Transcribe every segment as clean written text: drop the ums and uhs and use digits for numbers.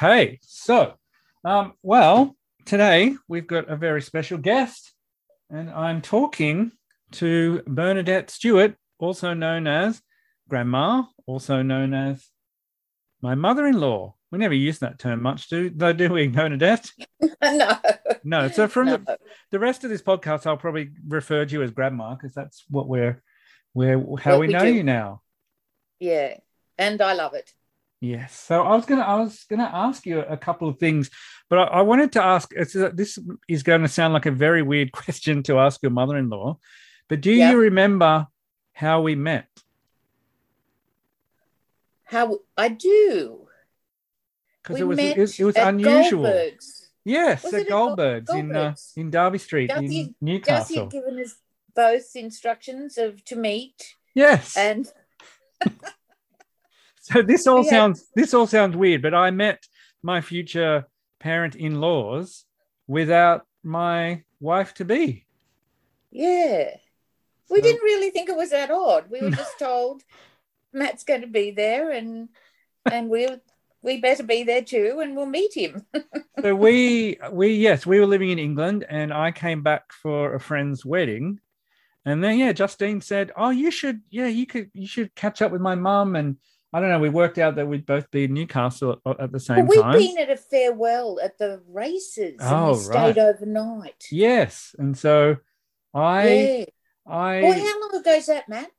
Okay, so, well, today we've got a very special guest, and I'm talking to Bernadette Stewart, also known as Grandma, also known as my mother-in-law. We never use that term much, do we, Bernadette? No. No. So from No. the rest of this podcast, I'll probably refer to you as Grandma because that's what how Well, we we know do. you now. Yeah. And I love it. Yes. So I was gonna ask you a couple of things, but I wanted to ask. This is going to sound like a very weird question to ask your mother-in-law, but do you Yep. remember how we met? How I do. Because We it met was at unusual. Goldberg's. Yes, Was at it at Goldberg's Goldberg's? in Derby Street in Darcy had Newcastle. given us both instructions of to meet, Yes. and So we had. this all sounds weird, but I met my future parent-in-laws without my wife to be. Yeah. We So didn't really think it was that odd. We were just told Matt's going to be there, and we better be there too, and we'll meet him. So we were living in England, and I came back for a friend's wedding, and then Justine said, "Oh, you should catch up with my mum." And I don't know, we worked out that we'd both be in Newcastle at the Well, same we'd time. been at a farewell at the races, and we Oh, stayed right, overnight. yes, and so I Yeah. Boy, I how long ago is that, Matt?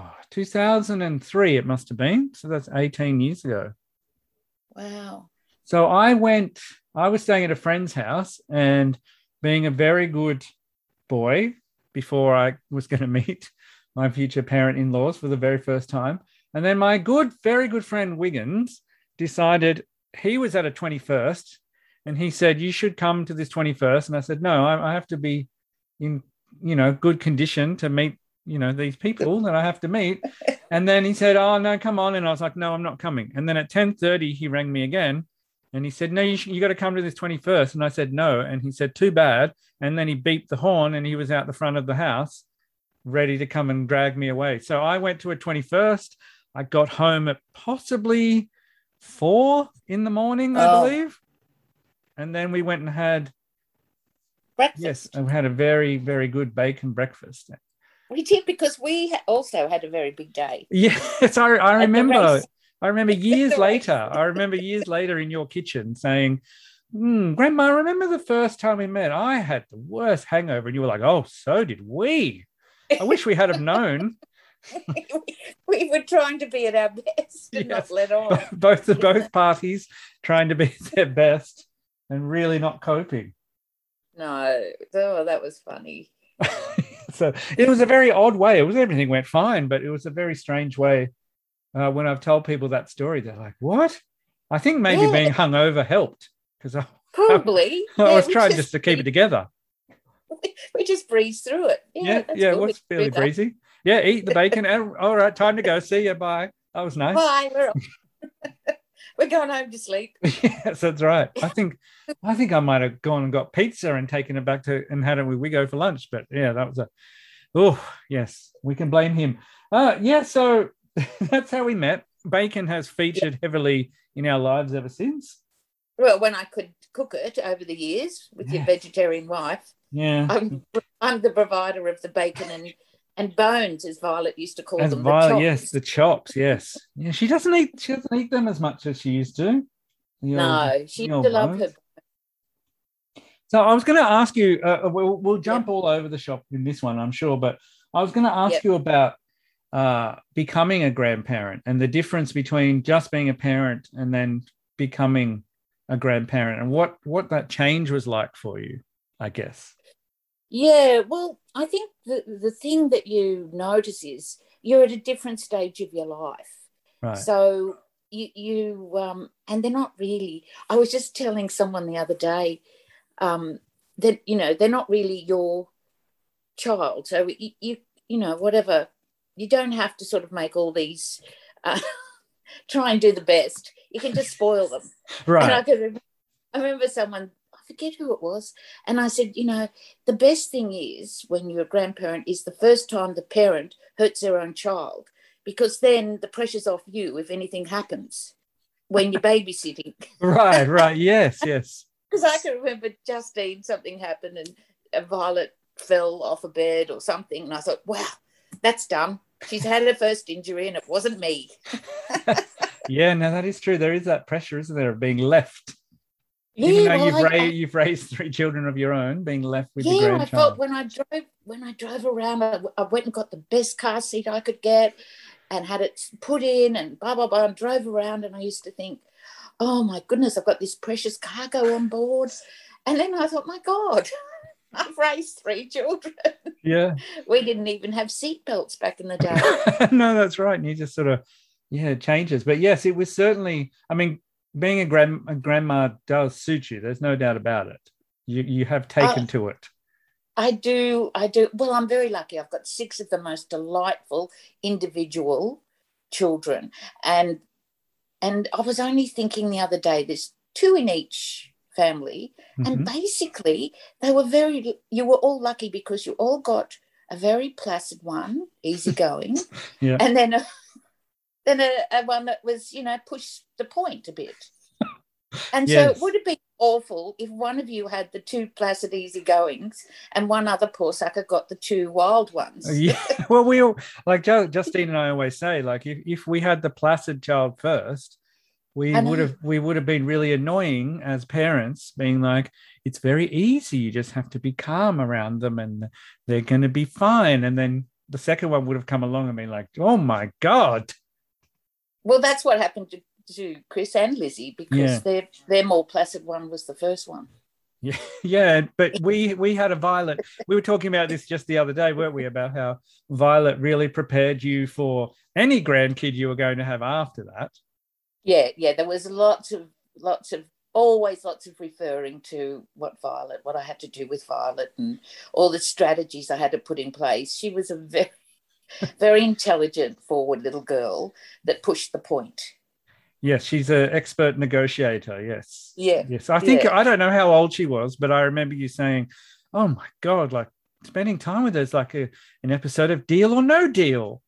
2003 it must have been, so that's 18 years ago. Wow. So I was staying at a friend's house, and being a very good boy before I was going to meet my future parent-in-laws for the very first time. And then my very good friend Wiggins decided he was at a 21st, and he said, "You should come to this 21st." And I said, "No, I have to be in, good condition to meet, these people that I have to meet." And then he said, "Oh, no, come on." And I was like, "No, I'm not coming." And then at 10:30, he rang me again, and he said, "No, you got to come to this 21st." And I said, "No." And he said, "Too bad." And then he beeped the horn, and he was out the front of the house ready to come and drag me away. So I went to a 21st. I got home at possibly 4 in the morning, I Oh, believe. And then we went and had, yes, breakfast. we had a very, very good bacon breakfast. We did because we also had a very big day Yes, I at the remember. race. I remember years The later. race. I remember years later in your kitchen saying, "Grandma, remember the first time we met? I had the worst hangover." And you were like, "Oh, so did we. I wish we had have known." We were trying to be at our best and not Yes, let on. both parties trying to be their best and really not coping. No, oh, that was funny. So it was a very odd way. Everything went fine, but it was a very strange way. When I've told people that story, they're like, "What?" I think maybe Yeah, being hungover helped because probably. I Yeah, was trying just to keep it together. we just breezed through it. Yeah, Yeah, that's yeah, it good. was fairly breezy. Yeah, eat the bacon. All right, time to go. See you. Bye. That was nice. Bye. We're going home to sleep. Yes, that's right. I think I might have gone and got pizza and taken it back to and had it with Wigo for lunch. But yeah, that was yes, we can blame him. Yeah, so that's how we met. Bacon has featured heavily in our lives ever since. Well, when I could cook it over the years with your Yeah. vegetarian wife, Yeah. I'm the provider of the bacon and bones, as Violet used to call As them, the Violet, yes, chops. the chops, yes. Yeah, she doesn't eat them as much as she used to. No, she The used old to love her. bones. So I was going to ask you, we'll Yep, jump all over the shop in this one, I'm sure, but I was going to ask yep. you about becoming a grandparent and the difference between just being a parent and then becoming a grandparent and what that change was like for you, I guess. Yeah, well, I think the thing that you notice is you're at a different stage of your life. Right. So and they're not really. I was just telling someone the other day that they're not really your child. So whatever, you don't have to sort of make all these uh, try and do the best. You can just spoil them. And Right. I remember someone, I forget who it was, and I said, the best thing is when you're a grandparent is the first time the parent hurts their own child, because then the pressure's off you if anything happens. when you're babysitting. Right. Yes, yes. Because I can remember Justine, something happened and Violet fell off a bed or something. And I thought, wow, that's done. She's had her first injury and it wasn't me. Yeah, no, that is true. There is that pressure, isn't there, of being left. Yeah, Even though well, you've raised 3 children of your own, being left with the yeah, I felt grandchild. when I drove around, I went and got the best car seat I could get and had it put in and blah, blah, blah, and drove around. And I used to think, oh my goodness, I've got this precious cargo on board. And then I thought, my God, I've raised 3 children. Yeah. We didn't even have seatbelts back in the day. No, that's right. And you just sort of, yeah, it changes. But yes, it was certainly, I mean, being a grandma does suit you. There's no doubt about it. You have taken to it. I do. Well, I'm very lucky. I've got 6 of the most delightful individual children. And I was only thinking the other day, there's 2 in each family. Mm-hmm. And basically, you were all lucky because you all got a very placid one, easygoing. Yeah. And then a one that was, pushed the point a bit. And yes. So it would have been awful if one of you had the 2 placid easygoings and one other poor sucker got the 2 wild ones. Yeah. Well, we all, like Justine and I always say, like if we had the placid child first, we would have been really annoying as parents, being like, it's very easy. You just have to be calm around them and they're going to be fine. And then the second one would have come along and been like, oh my God. Well, that's what happened to Chris and Lizzie because their more placid one was the first one. Yeah, but we had a Violet. We were talking about this just the other day, weren't we? About how Violet really prepared you for any grandkid you were going to have after that. Yeah. There was always lots of referring to what I had to do with Violet and all the strategies I had to put in place. She was a very, very intelligent, forward little girl that pushed the point. Yes, she's an expert negotiator. Yes. Yeah. Yes. I think, I don't know how old she was, but I remember you saying, oh my God, like spending time with her is like an episode of Deal or No Deal.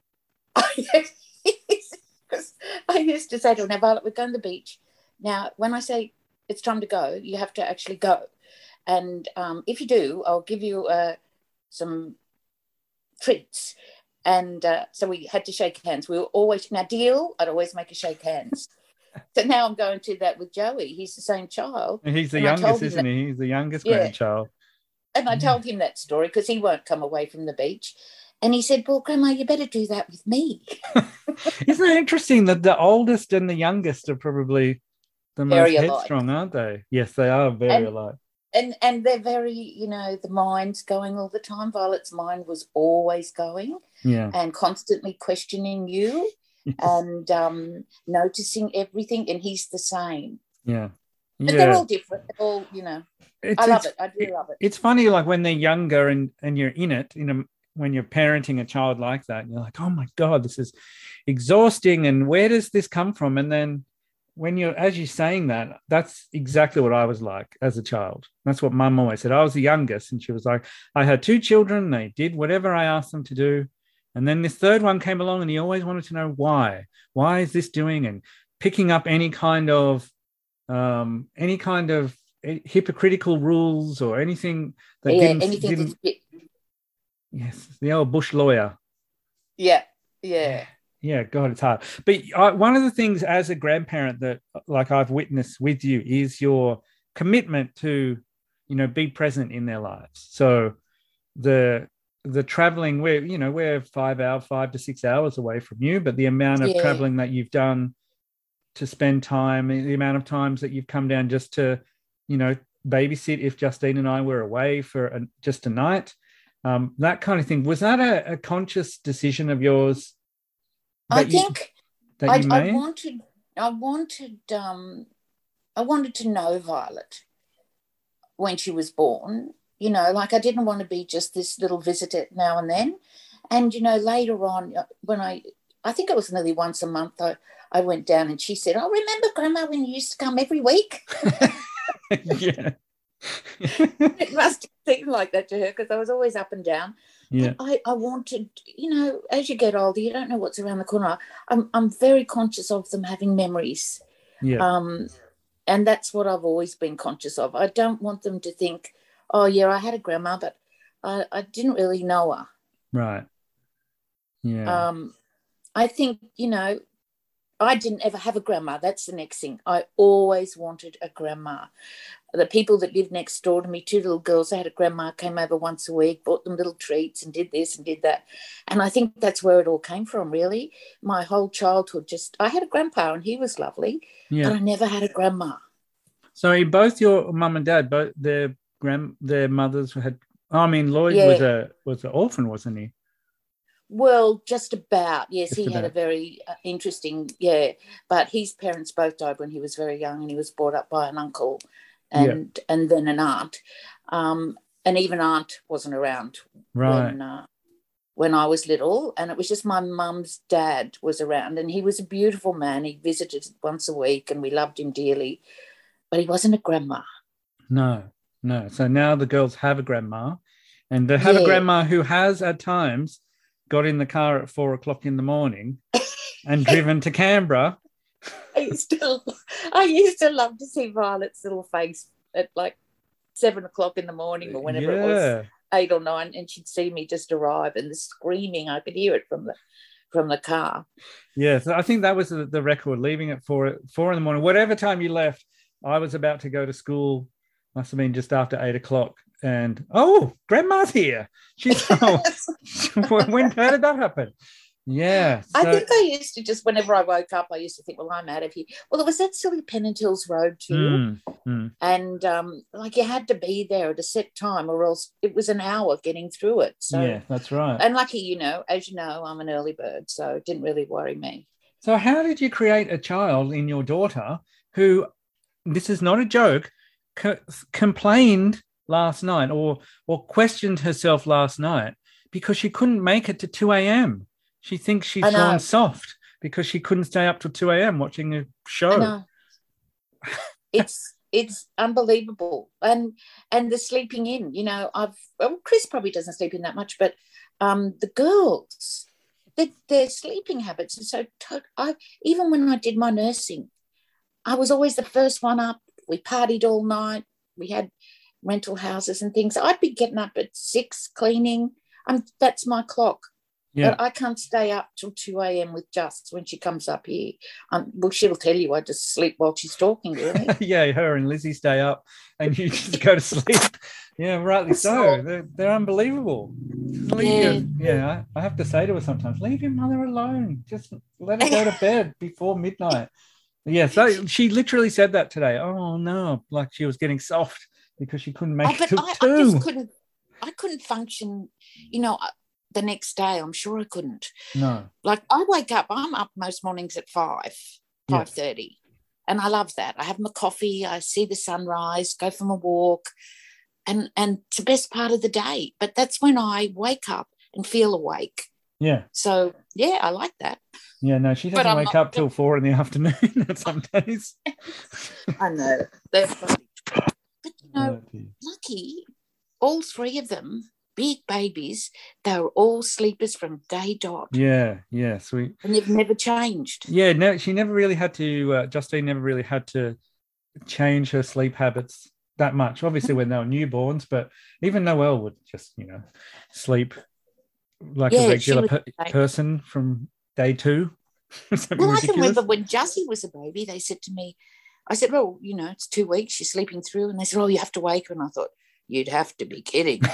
Because I used to say to her, now, Violet, we're going to the beach. Now, when I say it's time to go, you have to actually go. And if you do, I'll give you some treats. And so we had to shake hands. We were always, now deal, I'd always make a shake hands. So now I'm going to that with Joey. He's the same child. And he's the youngest, isn't he? He's the youngest grandchild. And I told him that story because he won't come away from the beach. And he said, well, Grandma, you better do that with me. Isn't it interesting that the oldest and the youngest are probably the most headstrong, aren't they? Yes, they are very alike. And they're very, the mind's going all the time. Violet's mind was always going and constantly questioning you and noticing everything. And he's the same. Yeah. And they're all different. They're all, I love it. I do love it. It's funny, like when they're younger and you're in it, when you're parenting a child like that, you're like, oh my God, this is exhausting. And where does this come from? And then as you're saying that, that's exactly what I was like as a child. That's what Mum always said. I was the youngest and she was like, I had 2 children. They did whatever I asked them to do. And then this third one came along and he always wanted to know why. Why is this doing? And picking up any kind of hypocritical rules or anything that didn't. Yes, the old bush lawyer. Yeah. Yeah, God, it's hard. But one of the things as a grandparent that, like, I've witnessed with you is your commitment to, be present in their lives. So the traveling, we're 5 to 6 hours away from you, but the amount of traveling that you've done to spend time, the amount of times that you've come down just to, babysit if Justine and I were away for just a night, that kind of thing. Was that a conscious decision of yours? I wanted to know Violet when she was born. Like I didn't want to be just this little visitor now and then. And later on, when I think it was nearly once a month, I went down and she said, "Oh, remember, Grandma, when you used to come every week?" Yeah. It must seem like that to her because I was always up and down. Yeah. But I wanted, as you get older, you don't know what's around the corner. I'm very conscious of them having memories. Yeah. And that's what I've always been conscious of. I don't want them to think, oh, yeah, I had a grandma, but I didn't really know her. Right. Yeah. Um, I think, I didn't ever have a grandma. That's the next thing. I always wanted a grandma. The people that lived next door to me, two little girls, they had a grandma, came over once a week, bought them little treats and did this and did that. And I think that's where it all came from, really. My whole childhood I had a grandpa and he was lovely, but Yeah. I never had a grandma. So both your mum and dad, both their mothers had. I mean, Lloyd Yeah. was an orphan, wasn't he? Well, just about. Yes, Just he had a about. very interesting, yeah. But his parents both died when he was very young, and he was brought up by an uncle Yeah. and then an aunt. And even aunt wasn't around Right. when I was little, and it was just my mum's dad was around, and he was a beautiful man. He visited once a week, and we loved him dearly, but he wasn't a grandma. No. No. So now the girls have a grandma, and they have a Yeah. grandma who has at times got in the car at 4 o'clock in the morning and driven to Canberra. I used to love to see Violet's little face at like 7 o'clock in the morning or whenever it was, 8 or 9, and she'd see me just arrive, and the screaming, I could hear it from the car. Yeah, so I think that was the record, leaving at 4 in the morning. Whatever time you left, I was about to go to school. Must have been just after 8 o'clock. And grandma's here. She's how did that happen? Yeah. I think I used to just, whenever I woke up, I used to think, well, I'm out of here. Well, there was that silly Pennant Hills Road too. And like you had to be there at a set time or else it was an hour getting through it. So yeah, that's right. And lucky, as you know, I'm an early bird, so it didn't really worry me. So how did you create a child in your daughter who, this is not a joke, complained last night or questioned herself last night because she couldn't make it to 2 a.m. She thinks she's gone soft because she couldn't stay up till 2 a.m. watching a show. I know. It's unbelievable. And the sleeping in, Chris probably doesn't sleep in that much, but the girls, their sleeping habits are so even when I did my nursing, I was always the first one up. We partied all night. We had rental houses and things. I'd be getting up at 6 cleaning. That's my clock. Yeah. But I can't stay up till 2 a.m. with Just when she comes up here. Well, she'll tell you I just sleep while she's talking, really. Yeah, her and Lizzie stay up and you just go to sleep. Yeah, rightly so. They're unbelievable. I have to say to her sometimes, leave your mother alone. Just let her go to bed before midnight. Yeah, so she literally said that today. Oh, no, like she was getting soft because she couldn't make it till 2. I couldn't function, the next day. I'm sure I couldn't. No. Like I wake up, I'm up most mornings at 5:30. And I love that. I have my coffee, I see the sunrise, go for my walk, and it's the best part of the day. But that's when I wake up and feel awake. Yeah. So, yeah, I like that. Yeah, no, she doesn't wake up till 4 in the afternoon some days. I know. They're funny. But, lucky, all 3 of them, big babies, they were all sleepers from day dot. Yeah, sweet. And they've never changed. Yeah, no, she never really had to, Justine never really had to change her sleep habits that much. Obviously, when they were newborns, but even Noelle would just, sleep like a regular person from day 2. Well, I can remember when Jussie was a baby, they said to me, I said, well, it's 2 weeks, she's sleeping through. And they said, oh, you have to wake her. And I thought, you'd have to be kidding.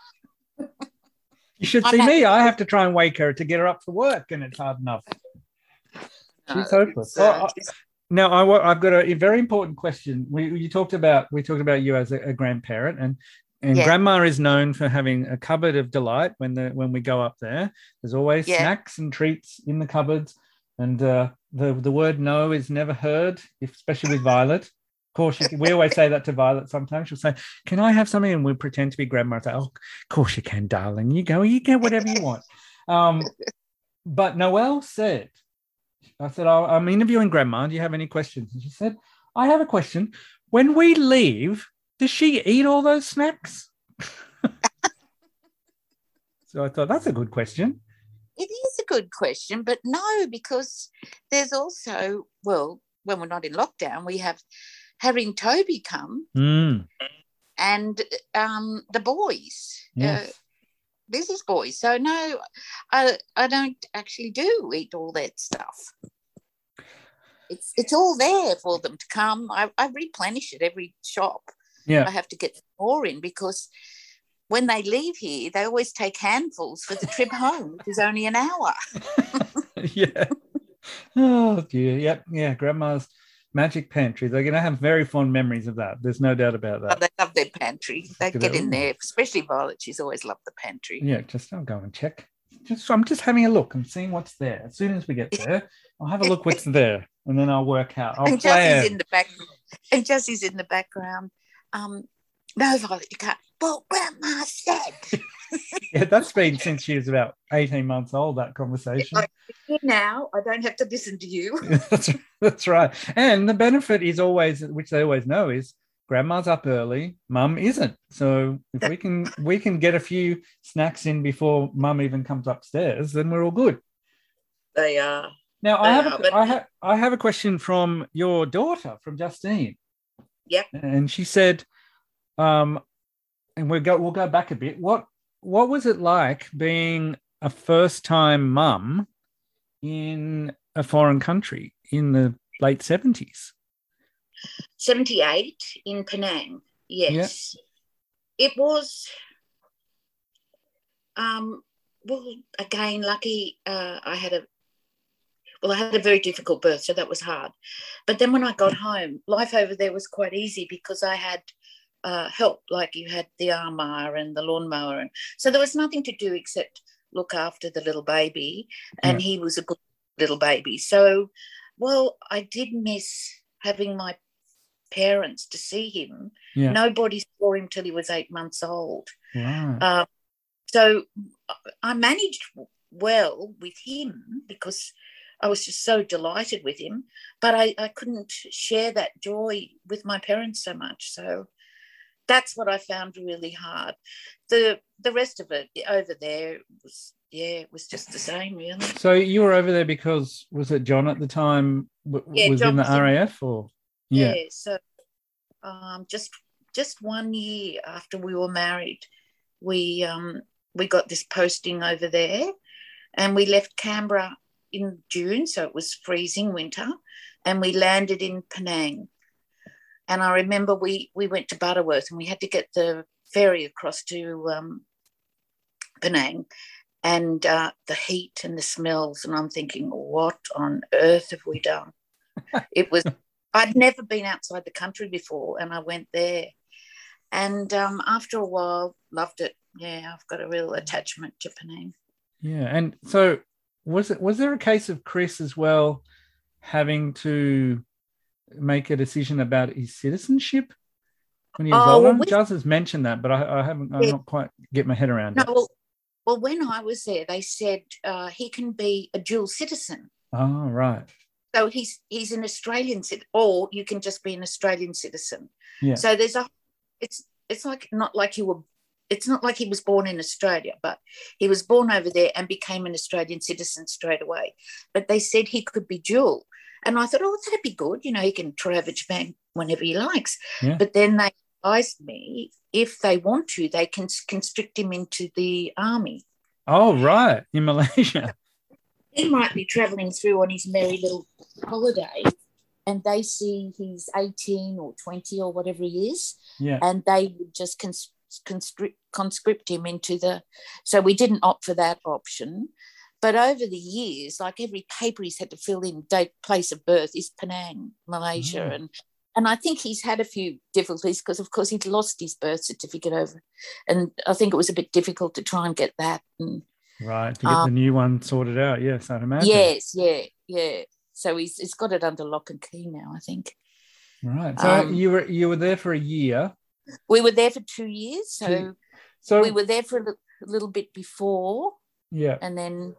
You should see me. I have to try and wake her to get her up for work, and it's hard enough. She's hopeless. Now, I've got a very important question. We talked about you as a grandparent, and Grandma is known for having a cupboard of delight when we go up there. There's always snacks and treats in the cupboards, and the word no is never heard, especially with Violet. Of course, we always say that to Violet sometimes. She'll say, can I have something? And we'll pretend to be Grandma and say, oh, of course you can, darling. You get whatever you want. But Noelle said, I said, I'm interviewing Grandma. Do you have any questions? And she said, I have a question. When we leave, does she eat all those snacks? So I thought, that's a good question. It is a good question, but no, because there's also, when we're not in lockdown, we have Harry and Toby come and the boys. Yes. Business boys. So no, I don't actually do eat all that stuff. It's all there for them to come. I replenish it every shop. Yeah. I have to get more in because when they leave here, they always take handfuls for the trip home, which is only an hour. Yeah. Oh dear. Yep. Yeah. Grandma's magic pantry. They're going to have very fond memories of that. There's no doubt about that. Oh, they love their pantry. They get in there, especially Violet. She's always loved the pantry. Yeah. I'll go and check. I'm just having a look and seeing what's there. As soon as we get there, I'll have a look what's there, and then I'll work out. And Jesse's in the back. And Jesse's in the background. No, Violet, you can't. Well, Grandma said. Yeah, that's been since she was about 18 months old, that conversation. Now I don't have to listen to you. That's right. And the benefit is always, which they always know, is Grandma's up early, Mum isn't. So if we can get a few snacks in before Mum even comes upstairs, then we're all good. They are. Now I have a question from your daughter, from Justine. Yep. And she said, and we'll go back a bit. What was it like being a first-time mum in a foreign country in the late 70s? 78 in Penang. Yes. Yeah. It was well, again, lucky. I had a very difficult birth, so that was hard. But then when I got home, life over there was quite easy because I had help, like you had the arm mower and the lawnmower. And so there was nothing to do except look after the little baby, and he was a good little baby. So, well, I did miss having my parents to see him. Yeah. Nobody saw him till he was 8 months old. Wow. So I managed well with him because I was just so delighted with him, but I couldn't share that joy with my parents so much. So that's what I found really hard. The rest of it over there was, it was just the same, really. So you were over there because, was it John at the time was John in the RAF or? Yeah. So just 1 year after we were married, we got this posting over there, and we left Canberra in June, so it was freezing winter, and we landed in Penang. And I remember we went to Butterworth, and we had to get the ferry across to Penang, and the heat and the smells, and I'm thinking, what on earth have we done? I'd never been outside the country before, and I went there. And after a while, loved it. Yeah, I've got a real attachment to Penang. Yeah, and so was there a case of Chris as well having to make a decision about his citizenship when he was older? Well, Jazz has mentioned that, but I'm not quite get my head around it. Well, when I was there, they said he can be a dual citizen. Oh, right. So he's an Australian citizen, or you can just be an Australian citizen. Yeah. So it's not like he was born in Australia, but he was born over there and became an Australian citizen straight away. But they said he could be dual. And I thought, that'd be good. He can travel Japan whenever he likes. Yeah. But then they advised me, if they want to, they can constrict him into the army. Oh, right, in Malaysia. He might be travelling through on his merry little holiday, and they see he's 18 or 20 or whatever he is, and they would just conscript him into the... So we didn't opt for that option. But over the years, like every paper he's had to fill in, place of birth is Penang, Malaysia. And I think he's had a few difficulties because, of course, he'd lost his birth certificate over. And I think it was a bit difficult to try and get that. And, right, to get the new one sorted out, yes, I'd imagine. Yes, yeah. So he's got it under lock and key now, I think. Right. So you were there for a year. We were there for 2 years. So we were there for a little bit before. Yeah. And then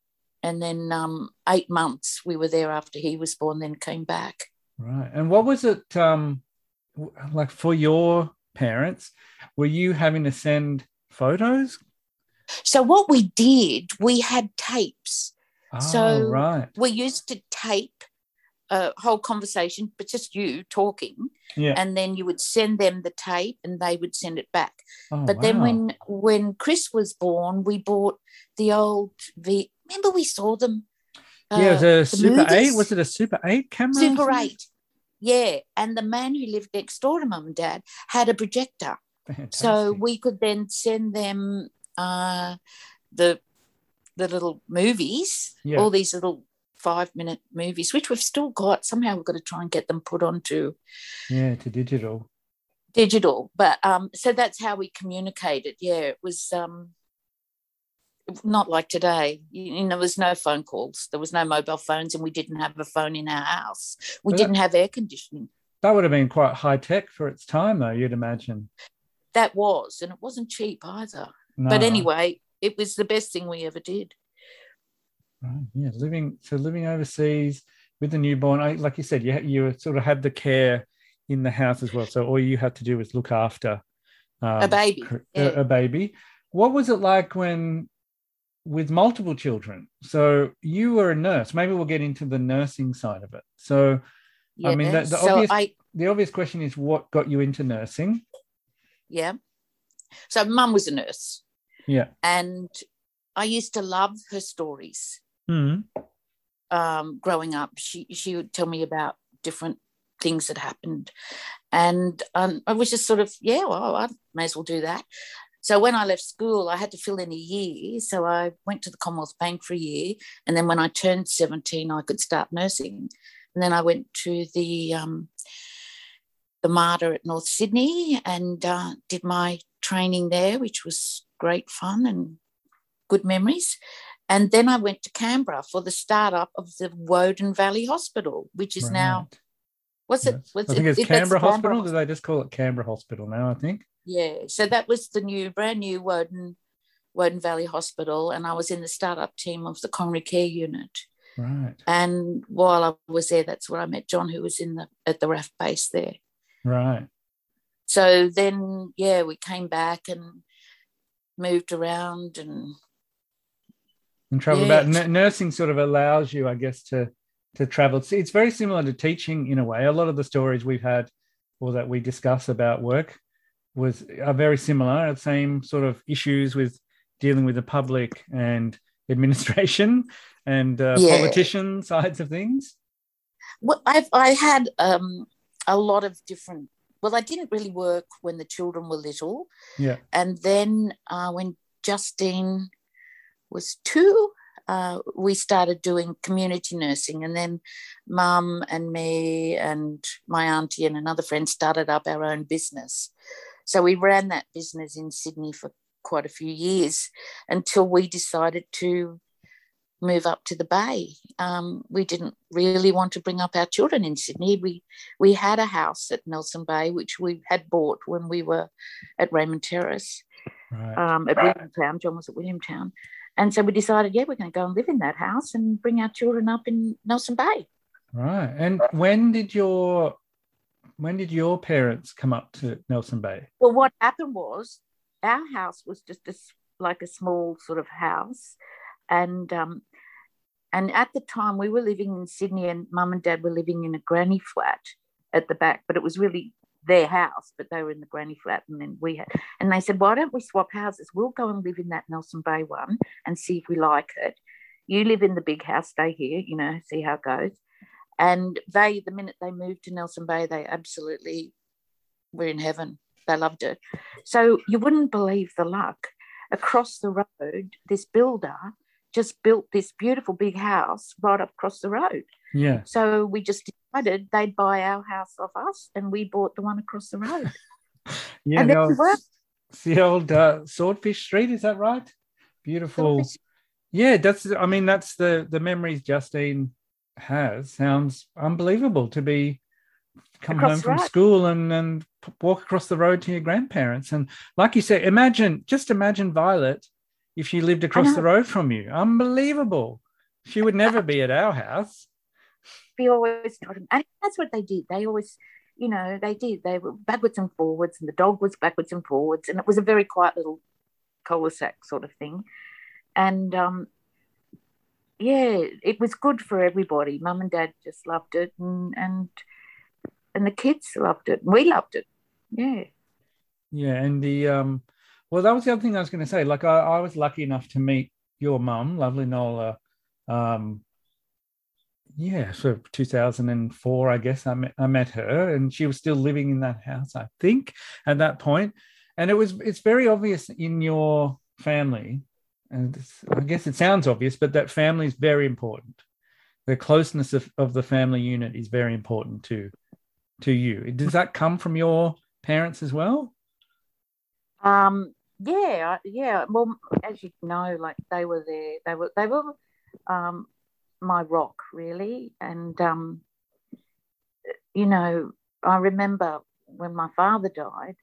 8 months we were there after he was born, then came back. Right. And what was it like for your parents? Were you having to send photos? So what we did, we had tapes. Oh, right. We used to tape a whole conversation, but just you talking. Yeah. And then you would send them the tape and they would send it back. Oh, but wow. then when Chris was born, we bought the old remember we saw them? Yeah, it was a Super movies? 8. Was it a Super 8 camera? Super 8. Yeah. And the man who lived next door to Mum and Dad had a projector. Fantastic. So we could then send them the little movies, all these little 5-minute movies, which we've still got. Somehow we've got to try and get them put onto to digital. But so that's how we communicated. Yeah, it was not like today. There was no phone calls, there was no mobile phones, and we didn't have a phone in our house. We didn't have air conditioning. That would have been quite high tech for its time, though, you'd imagine. That was, and it wasn't cheap either. No. But anyway, it was the best thing we ever did. Right, yeah, living overseas with the newborn, like you said, you sort of had the care in the house as well. So all you had to do was look after a baby. A baby. What was it like with multiple children? So you were a nurse. Maybe we'll get into the nursing side of it. So, I mean, the obvious question is, what got you into nursing? Yeah. So Mum was a nurse. Yeah. And I used to love her stories. Mm-hmm. Growing up, she would tell me about different things that happened, and I was just sort of, I may as well do that. So when I left school, I had to fill in a year, so I went to the Commonwealth Bank for a year, and then when I turned 17, I could start nursing, and then I went to the Mater at North Sydney and did my training there, which was great fun and good memories. And then I went to Canberra for the startup of the Woden Valley Hospital, which is now, what's it? I think it's Canberra Hospital. Do they just call it Canberra Hospital now, I think? Yeah. So that was the brand new Woden Valley Hospital. And I was in the startup team of the coronary care unit. Right. And while I was there, that's where I met John, who was at the RAF base there. Right. So then, we came back and moved around and travel about. Nursing sort of allows you, I guess, to travel. It's very similar to teaching in a way. A lot of the stories we've had or that we discuss about work are very similar. The same sort of issues with dealing with the public and administration and politician sides of things. Well, I had a lot of different. Well, I didn't really work when the children were little. Yeah. And then when Justine was 2, we started doing community nursing, and then Mum and me and my auntie and another friend started up our own business. So we ran that business in Sydney for quite a few years until we decided to move up to the Bay. We didn't really want to bring up our children in Sydney. We had a house at Nelson Bay, which we had bought when we were at Raymond Terrace, right. At Williamtown. John was at Williamtown. And so we decided, we're going to go and live in that house and bring our children up in Nelson Bay. Right. And when did your parents come up to Nelson Bay? Well, what happened was our house was just like a small sort of house. And at the time we were living in Sydney and Mum and Dad were living in a granny flat at the back, but it was really their house, but they were in the granny flat, and then and they said, why don't we swap houses? We'll go and live in that Nelson Bay one and see if we like it. You live in the big house, stay here, see how it goes. And the minute they moved to Nelson Bay, they absolutely were in heaven. They loved it. So you wouldn't believe the luck. Across the road, this builder just built this beautiful big house right up across the road. Yeah. So we just decided they'd buy our house off us, and we bought the one across the road. Yeah, the old Swordfish Street, is that right? Beautiful. Swordfish. Yeah, that's the memories Justine has. Sounds unbelievable to come home from school and walk across the road to your grandparents. And like you said, imagine Violet if she lived across the road from you. Unbelievable. She would never be at our house. We always taught them. And that's what they did. They always, they did. They were backwards and forwards, and the dog was backwards and forwards. And it was a very quiet little cul-de-sac sort of thing. And, it was good for everybody. Mum and Dad just loved it, and the kids loved it. We loved it. Yeah. Yeah, and well, that was the other thing I was going to say. Like, I was lucky enough to meet your mum, lovely Nola. Yeah, so 2004, I guess I met her, and she was still living in that house, I think, at that point. And it's very obvious in your family, and I guess it sounds obvious, but that family is very important. The closeness of the family unit is very important to you. Does that come from your parents as well? Yeah. Well, as you know, like they were there. They were my rock, really. And I remember when my father died,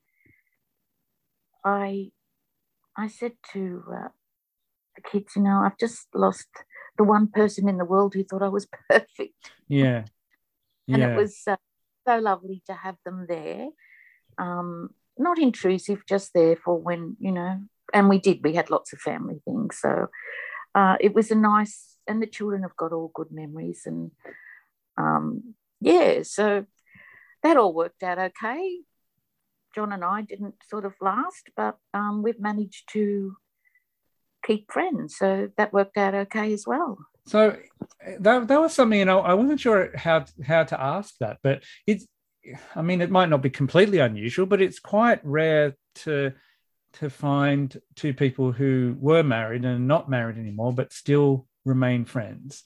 I said to the kids, I've just lost the one person in the world who thought I was perfect. Yeah. And it was so lovely to have them there. Not intrusive, just there for when, and we had lots of family things. So it was a nice, and the children have got all good memories. And so that all worked out okay. John and I didn't sort of last, but we've managed to keep friends. So that worked out okay as well. So that was something, I wasn't sure how to ask that, but it might not be completely unusual, but it's quite rare to find two people who were married and not married anymore, but still remain friends.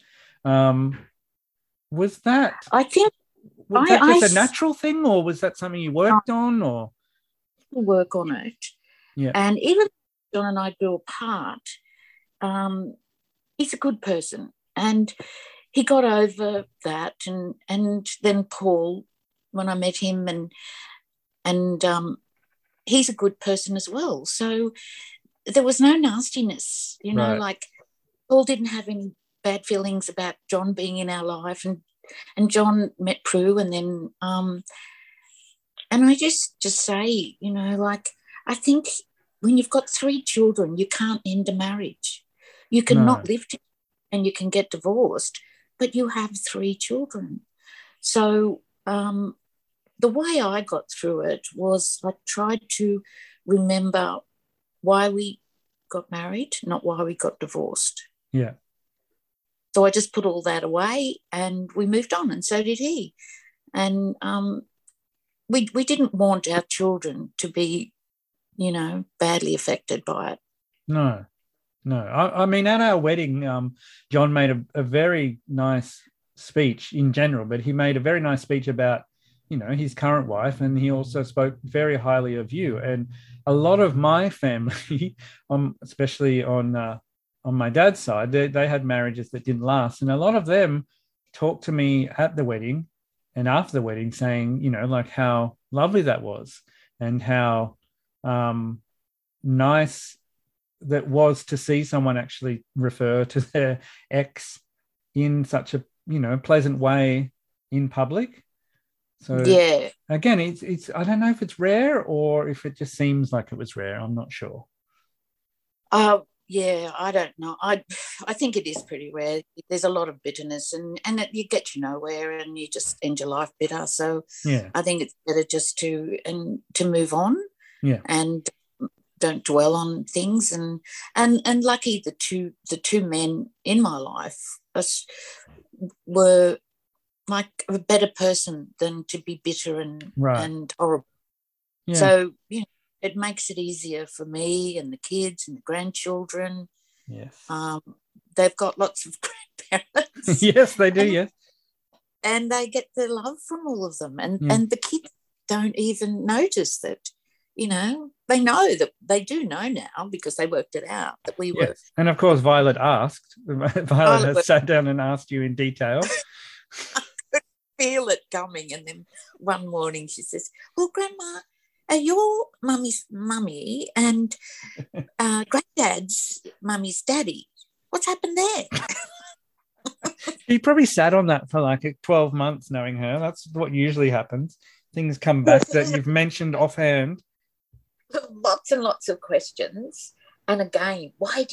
Was that? I think was that just a natural thing, or was that something you worked on, or work on it? Yeah. And even John and I grew apart. He's a good person, and he got over that. And then Paul, when I met him, and he's a good person as well. So there was no nastiness, Right. like Paul didn't have any bad feelings about John being in our life, and John met Prue, and then and I just say, like, I think when you've got 3 children, you can't end a marriage. You can not live together and you can get divorced, but you have 3 children. So the way I got through it was I tried to remember why we got married, not why we got divorced. Yeah. So I just put all that away and we moved on, and so did he. And we didn't want our children to be, badly affected by it. No. I mean, at our wedding, John made a very nice speech in general, but he made a very nice speech about, his current wife, and he also spoke very highly of you. And a lot of my family, especially on my dad's side, they had marriages that didn't last, and a lot of them talked to me at the wedding and after the wedding, saying, like how lovely that was, and how nice that was to see someone actually refer to their ex in such a pleasant way in public. So yeah, again, it's I don't know if it's rare or if it just seems like it was rare. I'm not sure. Yeah, I don't know. I think it is pretty rare. There's a lot of bitterness, and you get you nowhere, and you just end your life bitter. So yeah, I think it's better just to move on. Yeah, and don't dwell on things. And lucky the two men in my life were like a better person than to be bitter and horrible. Yeah. So it makes it easier for me and the kids and the grandchildren. Yes. They've got lots of grandparents. Yes, they do, yes. And they get the love from all of them. And the kids don't even notice that, they know that they do know now because they worked it out that we were. And of course, Violet asked. Violet has sat down and asked you in detail. I could feel it coming. And then one morning she says, "Well, Grandma, are your mummy's mummy and granddad's mummy's daddy? What's happened there?" He probably sat on that for like 12 months knowing her. That's what usually happens. Things come back that you've mentioned offhand. Lots and lots of questions. And again, why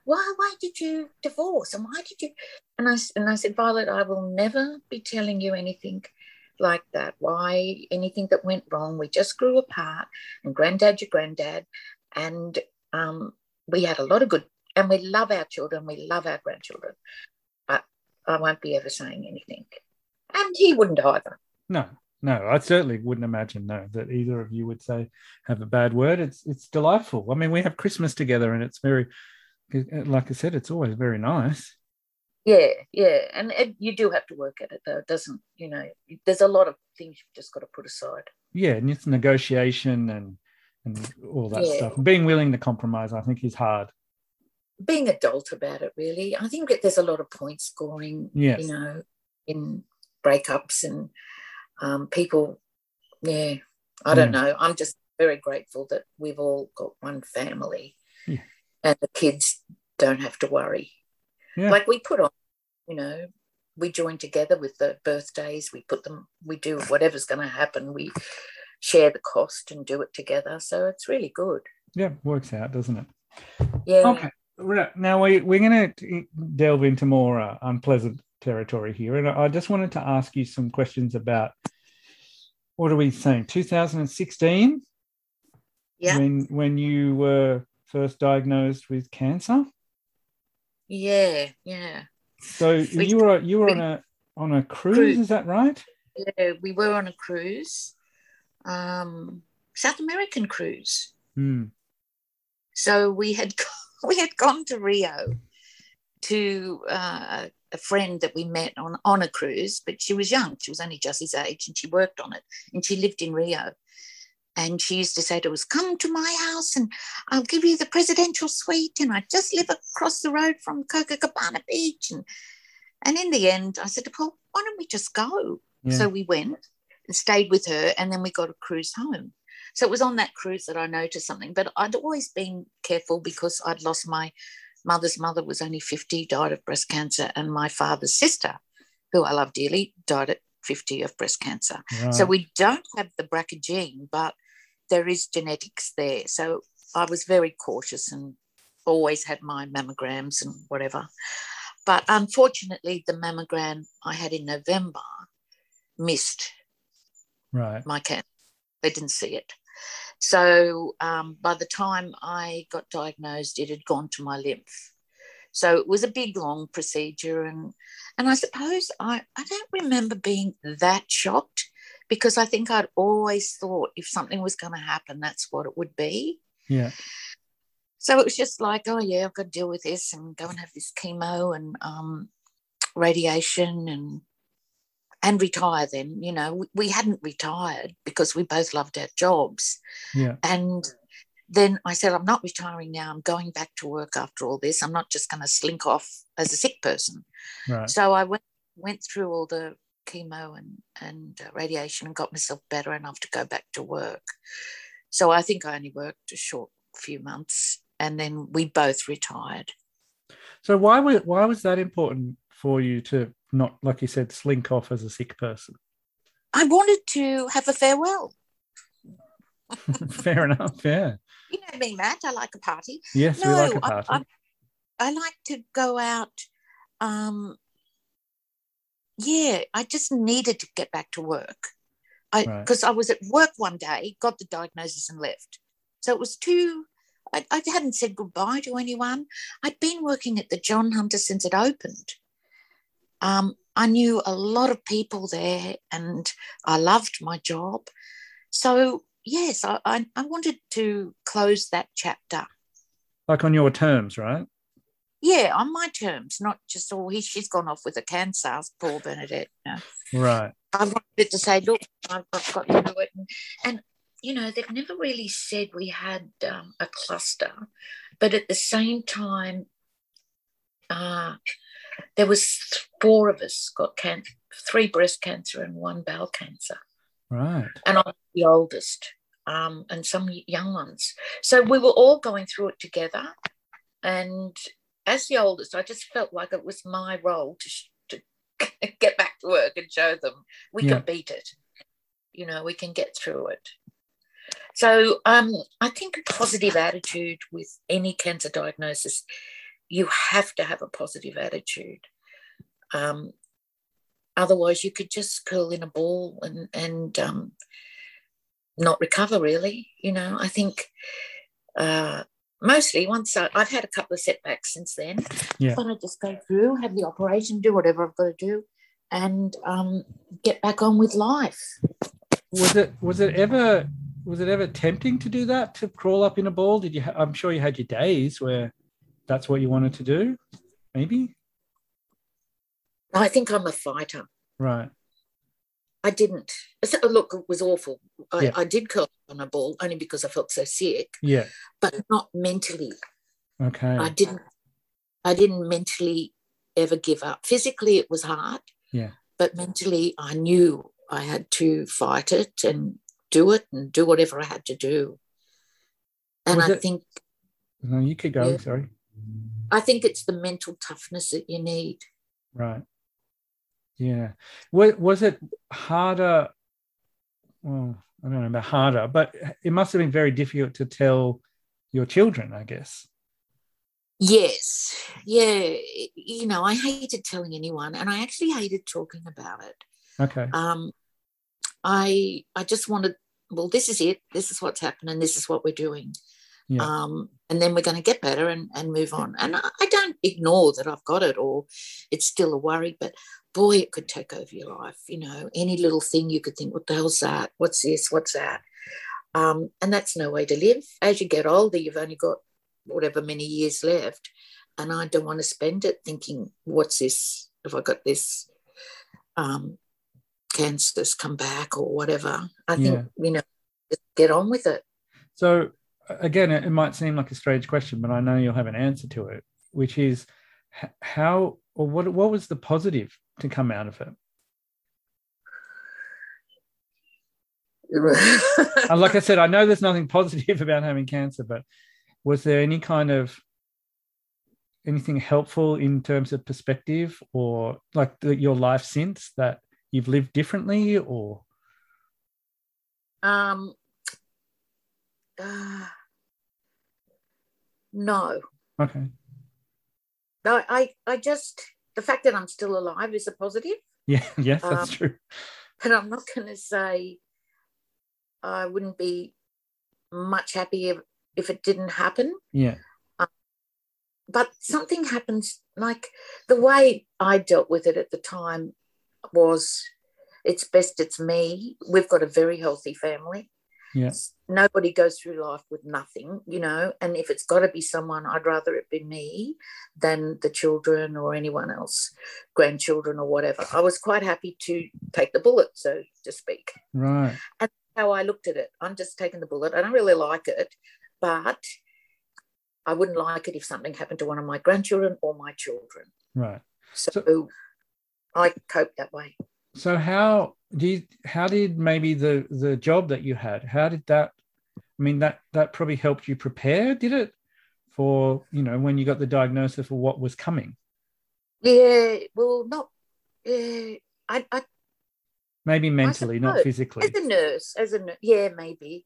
why did you divorce? And why did you? And I said, Violet, I will never be telling you anything like that. Why anything that went wrong? We just grew apart, and Granddad, your granddad, and we had a lot of good, and we love our children, we love our grandchildren, but I won't be ever saying anything, and he wouldn't either. No, I certainly wouldn't imagine that either of you would have a bad word. It's delightful. I mean, we have Christmas together, and it's very, like I said, it's always very nice. Yeah, and you do have to work at it, though. It doesn't, there's a lot of things you've just got to put aside. Yeah, and it's negotiation and all that stuff. Being willing to compromise, I think, is hard. Being adult about it, really. I think that there's a lot of point scoring, yes. in breakups and people. Yeah, I don't know. I'm just very grateful that we've all got one family, and the kids don't have to worry. Yeah. Like we put on, we join together with the birthdays. We do whatever's going to happen. We share the cost and do it together. So it's really good. Yeah, works out, doesn't it? Yeah. Okay. Now we're going to delve into more unpleasant territory here. And I just wanted to ask you some questions about, what are we saying, 2016? Yeah. When you were first diagnosed with cancer? Yeah. So you were on a cruise, is that right? Yeah, we were on a cruise, South American cruise. So we had gone to Rio to a friend that we met on a cruise, but she was young. She was only just his age, and she worked on it, and she lived in Rio. And she used to say to us, come to my house and I'll give you the presidential suite, and I just live across the road from Copacabana Beach. And in the end, I said, well, why don't we just go? Yeah. So we went and stayed with her, and then we got a cruise home. So it was on that cruise that I noticed something. But I'd always been careful because I'd lost my mother's mother, was only 50, died of breast cancer, and my father's sister, who I love dearly, died at 50 of breast cancer. Right. So we don't have the BRCA gene, but there is genetics there. So I was very cautious and always had my mammograms and whatever. But unfortunately, the mammogram I had in November missed my cancer. They didn't see it. So by the time I got diagnosed, it had gone to my lymph. So it was a big, long procedure. And I suppose I don't remember being that shocked, because I think I'd always thought if something was going to happen, that's what it would be. Yeah. So it was just like, oh, yeah, I've got to deal with this and go and have this chemo and radiation and retire then. We hadn't retired because we both loved our jobs. Yeah. And then I said, I'm not retiring now. I'm going back to work after all this. I'm not just going to slink off as a sick person. Right. So I went through all the chemo and radiation and got myself better enough to go back to work. So I think I only worked a short few months, and then we both retired. So why was that important for you to not, like you said, slink off as a sick person? I wanted to have a farewell. Fair enough, yeah. You know me, Matt, I like a party. Yes, we like a party. I like to go out. I just needed to get back to work. Because I was at work one day, got the diagnosis and left. So it was I hadn't said goodbye to anyone. I'd been working at the John Hunter since it opened. I knew a lot of people there, and I loved my job. So, yes, I wanted to close that chapter. Like on your terms, right? Yeah, on my terms, not just, she's gone off with a cancer, poor Bernadette. Right. I wanted to say, look, I've got to do it. And they've never really said we had a cluster, but at the same time, there was 4 of us got 3 breast cancer and 1 bowel cancer. Right. And I'm the oldest, and some young ones. So we were all going through it together. And as the oldest, I just felt like it was my role to get back to work and show them we can beat it. We can get through it. So I think a positive attitude with any cancer diagnosis you have to have a positive attitude. Otherwise, you could just curl in a ball and not recover, really. I think mostly once I've had a couple of setbacks since then. Yeah. But I just go through, have the operation, do whatever I've got to do, and get back on with life. Was it ever tempting to do that, to crawl up in a ball? Did you? I'm sure you had your days where that's what you wanted to do. Maybe. I think I'm a fighter. Right. I didn't. Look, it was awful. I did curl on a ball only because I felt so sick. Yeah. But not mentally. Okay. I didn't mentally ever give up. Physically, it was hard. Yeah. But mentally, I knew I had to fight it and do it and do whatever I had to do. And I think... No, you could go. Yeah. Sorry. I think it's the mental toughness that you need. Right. Yeah. Was it harder? Well, I don't know about harder, but it must have been very difficult to tell your children, I guess. Yes. Yeah. I hated telling anyone, and I actually hated talking about it. Okay. I just wanted, well, this is it. This is what's happening. This is what we're doing. Yeah. And then we're going to get better and move on. And I don't ignore that I've got it, or it's still a worry, but boy, it could take over your life. Any little thing you could think, what the hell's that? What's this? What's that? And that's no way to live. As you get older, you've only got whatever many years left. And I don't want to spend it thinking, what's this? Have I got this cancer's come back or whatever? I think, just get on with it. So, again, it might seem like a strange question, but I know you'll have an answer to it, which is how, or what was the positive to come out of it? And like I said, I know there's nothing positive about having cancer, but was there any kind of anything helpful in terms of perspective, or like your life since, that you've lived differently, or? No. Okay. No, I just, the fact that I'm still alive is a positive. Yeah, yes, that's true. And I'm not going to say I wouldn't be much happier if it didn't happen. Yeah. But something happens, like the way I dealt with it at the time was, it's best it's me. We've got a very healthy family. Yeah. Nobody goes through life with nothing, and if it's got to be someone, I'd rather it be me than the children or anyone else, grandchildren or whatever. I was quite happy to take the bullet, so to speak. Right. And how I looked at it, I'm just taking the bullet. I don't really like it, but I wouldn't like it if something happened to one of my grandchildren or my children. Right. So I cope that way. So how did maybe the job that you had, how did that, I mean, that probably helped you prepare, did it, for, when you got the diagnosis for what was coming? Yeah, well, not, I maybe mentally, not physically. As a nurse, yeah, maybe.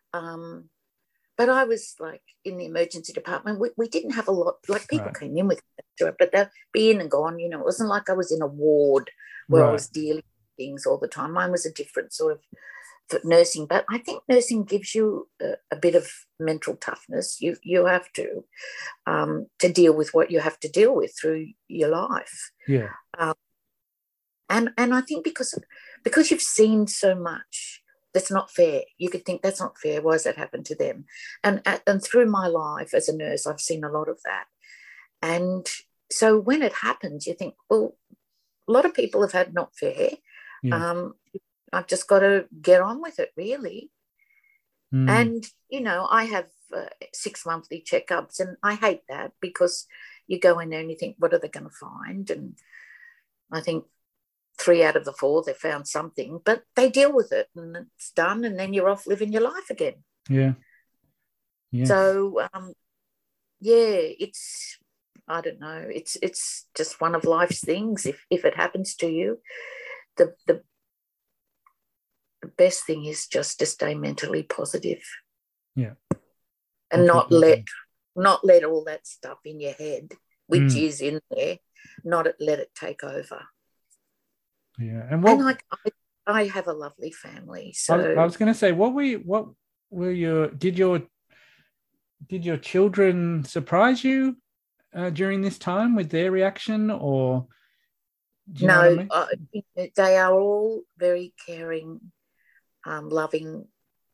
But I was like in the emergency department. We didn't have a lot, like people came in with it, but they'd be in and gone. It wasn't like I was in a ward where I was dealing with things all the time. Mine was a different sort of nursing. But I think nursing gives you a bit of mental toughness. You have to deal with what you have to deal with through your life. Yeah. And I think because you've seen so much, that's not fair. You could think that's not fair. Why has that happened to them? And through my life as a nurse, I've seen a lot of that. And so when it happens, you think, well, a lot of people have had not fair. Yeah. I've just got to get on with it, really. And, I have 6 monthly checkups, and I hate that because you go in there and you think, what are they going to find? And I think 3 out of the 4, they found something, but they deal with it and it's done, and then you're off living your life again. Yeah. Yes. So, it's, I don't know, it's just one of life's things. If it happens to you, the best thing is just to stay mentally positive. Yeah. And not let all that stuff in your head. which is in there, not let it take over. Yeah. And I have a lovely family. So I was going to say, what were did your children surprise you during this time with their reaction, or do you know what I mean? They are all very caring, loving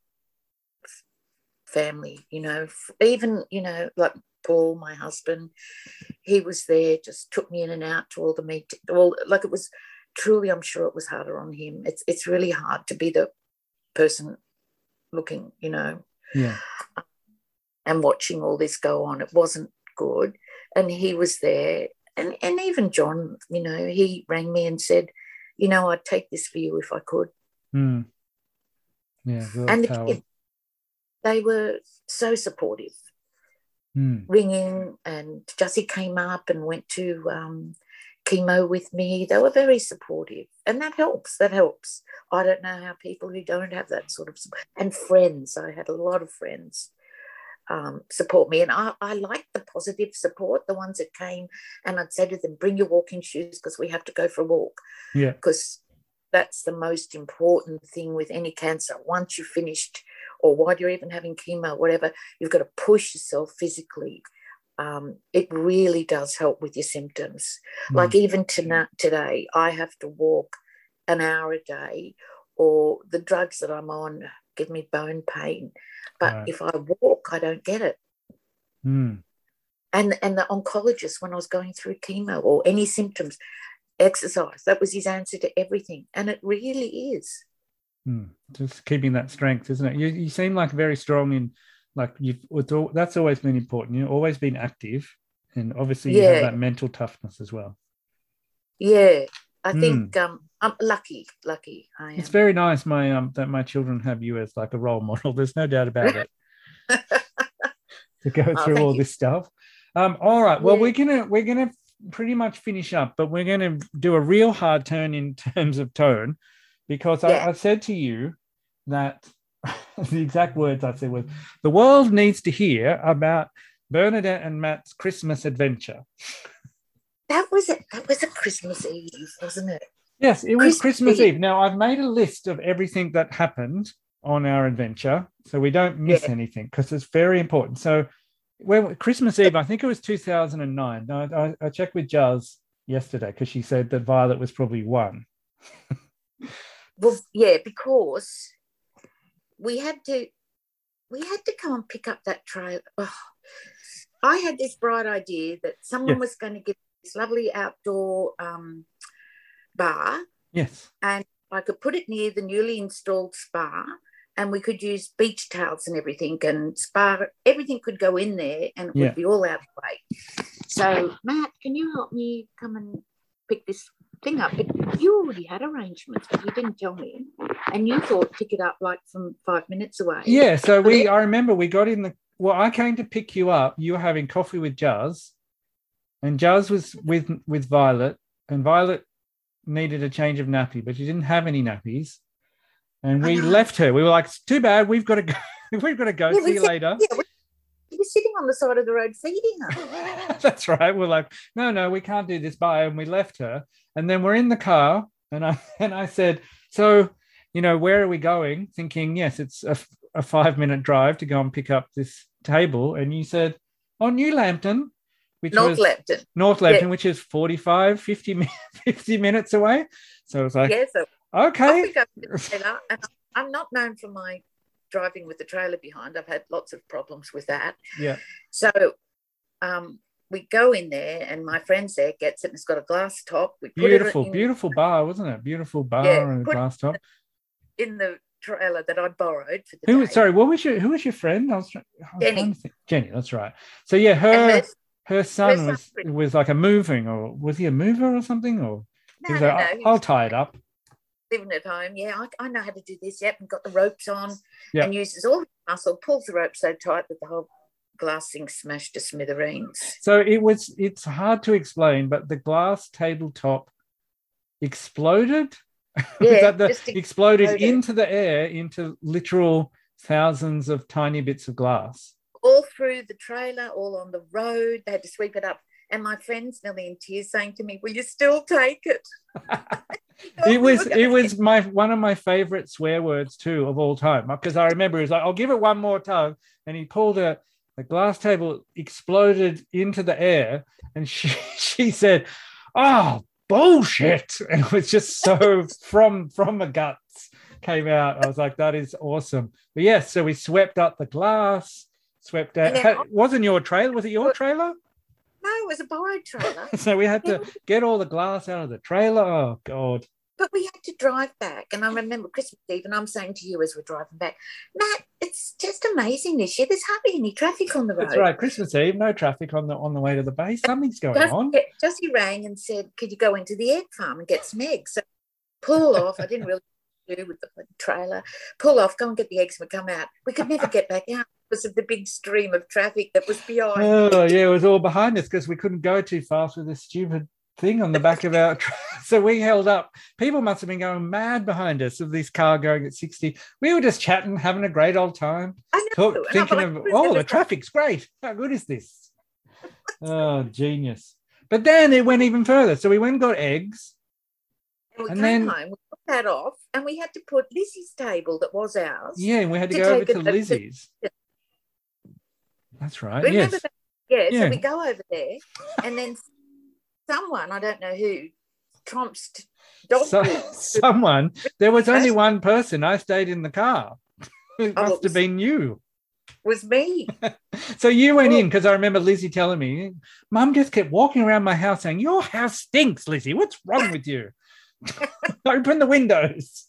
family, even, like Paul, my husband, he was there, just took me in and out to all the meetings. Like, it was truly, I'm sure it was harder on him. It's really hard to be the person looking, Yeah. and watching all this go on. It wasn't good. And he was there. And even John, he rang me and said, I'd take this for you if I could. Mm. Yeah. And the kids, they were so supportive. Ringing, and Jussie came up and went to chemo with me. They were very supportive, and that helps. I don't know how people who don't have that sort of support, and friends, I had a lot of friends support me, and I liked the positive support, the ones that came, and I'd say to them, bring your walking shoes because we have to go for a walk. Yeah, because that's the most important thing with any cancer. Once you've finished, or while you're even having chemo, whatever, you've got to push yourself physically. It really does help with your symptoms. Like, even today, I have to walk an hour a day, or the drugs that I'm on give me bone pain. But if I walk, I don't get it. And the oncologist, when I was going through chemo or any symptoms, exercise, that was his answer to everything. And it really is. Just keeping that strength, isn't it? You seem like very strong in, like, that's always been important. You've always been active, and obviously you have that mental toughness as well. Yeah, I think I'm lucky I am. It's very nice that my children have you as like a role model. There's no doubt about it. To go through all this stuff. All right. Well, we're gonna pretty much finish up, but we're gonna do a real hard turn in terms of tone, because I said to you that the exact words I said was, the world needs to hear about Bernadette and Matt's Christmas adventure. That was it. That was a Christmas Eve, wasn't it? Yes, it was Christmas Eve. Now, I've made a list of everything that happened on our adventure, so we don't miss anything, because it's very important. So, Christmas Eve, I think it was 2009. No, I checked with Jazz yesterday, because she said that Violet was probably 1. Well, yeah, because we had to come and pick up that trailer. Oh, I had this bright idea that someone was going to get this lovely outdoor bar. Yes. And I could put it near the newly installed spa, and we could use beach towels and everything, and spa, everything could go in there, and it would be all out of the way. So, Matt, can you help me come and pick this thing up? But you already had arrangements, but you didn't tell me. And you thought pick it up like from 5 minutes away. Yeah, so I remember we got in I came to pick you up. You were having coffee with Jazz, and Jazz was with Violet, and Violet needed a change of nappy, but she didn't have any nappies. And we left her. We were like, it's too bad. We've got to go. We've got to go. See you later. Yeah, we were sitting on the side of the road feeding her. That's right. We're like, no, we can't do this. Bye. And we left her. And then we're in the car, and I said, so, where are we going? Thinking, yes, it's a 5-minute drive to go and pick up this table. And you said, New Lambton, which North Lambton, which is 45, 50 minutes away. So it was like, okay. And I'm not known for my driving with the trailer behind. I've had lots of problems with that. Yeah. So we go in there, and my friend there gets it, and it's got a glass top. Beautiful bar, wasn't it? Beautiful bar and a glass top. In the trailer that I borrowed for the day. Sorry, who was your friend? Jenny. Jenny, that's right. So yeah, her son was like a moving, or was he a mover or something? Or no. I'll tie it up. Living at home, I know how to do this. Yep, and got the ropes on, and uses all the muscle, pulls the rope so tight that the whole glass thing smashed to smithereens. So it's hard to explain, but the glass tabletop exploded. Yeah, exploded into the air, into literal thousands of tiny bits of glass. All through the trailer, all on the road. They had to sweep it up And my friend's nearly in tears saying to me, will you still take it? It was one of my favorite swear words too of all time, because I remember he was like, I'll give it one more tug, and he pulled the glass table exploded into the air, and she said, oh, bullshit, and it was just so from the guts came out. I was like, that is awesome. But yes, so we swept up the glass, swept out. Wasn't your trailer? Was it your trailer? No, it was a borrowed trailer. So we had to get all the glass out of the trailer. Oh, God. But we had to drive back. And I remember Christmas Eve, and I'm saying to you as we're driving back, Matt, it's just amazing this year. There's hardly any traffic on the road. That's right. Christmas Eve, no traffic on the way to the base. Something's going on. Jussie rang and said, could you go into the egg farm and get some eggs? So pull off. I didn't really do with the trailer. Pull off, go and get the eggs and we come out. We could never get back out because of the big stream of traffic that was behind. Oh, yeah, it was all behind us because we couldn't go too fast with this stupid thing on the back of our so we held up. People must have been going mad behind us of this car going at 60. We were just chatting, having a great old time. I know. Thinking of, the traffic's great. How good is this? Oh, genius. But then it went even further. So we went and got eggs. And we came home, we put that off, and we had to put Lizzie's table that was ours. Yeah, and we had to go over to Lizzie's. That's right. Remember yes. that? Yeah, so we go over there, and then someone, I don't know who, tromps dog someone. There was only one person. I stayed in the car. It must have been you. Was me. So you went in, because I remember Lizzie telling me, Mum just kept walking around my house saying, your house stinks, Lizzie. What's wrong with you? Open the windows.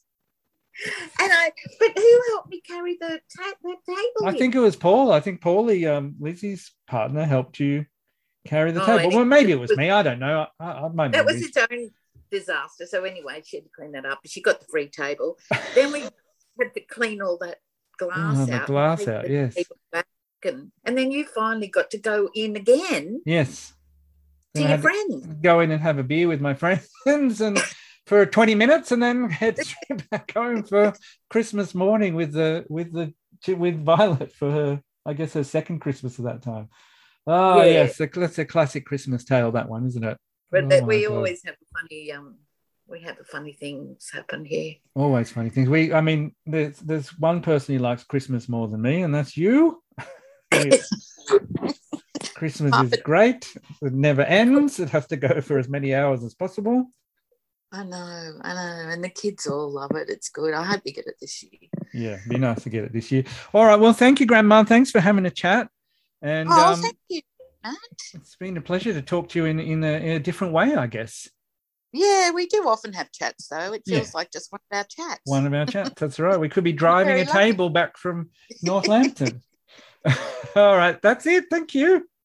But who helped me carry the table? I think it was Paul. I think Paulie, Lizzie's partner, helped you carry the table. Well, maybe it was me. I don't know. That was its own disaster. So anyway, she had to clean that up. She got the free table. Then we had to clean all that glass out. The glass out, yes. And then you finally got to go in again. Yes. To your friends. Go in and have a beer with my friends and for 20 minutes, and then head straight back home for Christmas morning with Violet for her, I guess, her second Christmas at that time. Oh, yeah. Yes, that's a classic Christmas tale, that one, isn't it? But we always have funny things happen here. Always funny things. There's one person who likes Christmas more than me, and that's you. Christmas is great. It never ends. It has to go for as many hours as possible. I know. And the kids all love it. It's good. I hope you get it this year. Yeah, it'd be nice to get it this year. All right. Well, thank you, Grandma. Thanks for having a chat. And thank you, Matt. It's been a pleasure to talk to you in a different way, I guess. Yeah, we do often have chats, though. It feels like just one of our chats. One of our chats. That's right. We could be driving a table back from Northampton. All right. That's it. Thank you.